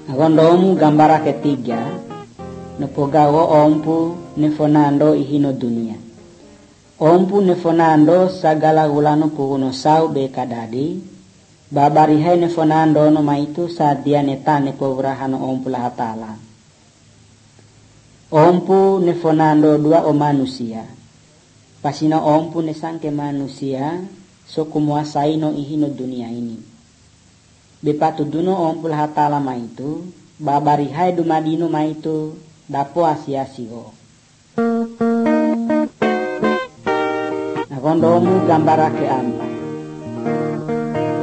Agondomu gambara ketiga nepogawo ompu nefonando ihino dunia. Ompu nefonando sagala gulano puguno sau be kadadi babari hai nefonando no maitu sadia netane povrahano ompu lahatala. Ompu nefonando dua o manusia. Pasina ompu nesangke manusia so kumuasai no ihino dunia ini. Bepatu duno ompu lahatala maitu babari hai dumadino maitu dapo asia-asio. Nakondomu gambara ke amba.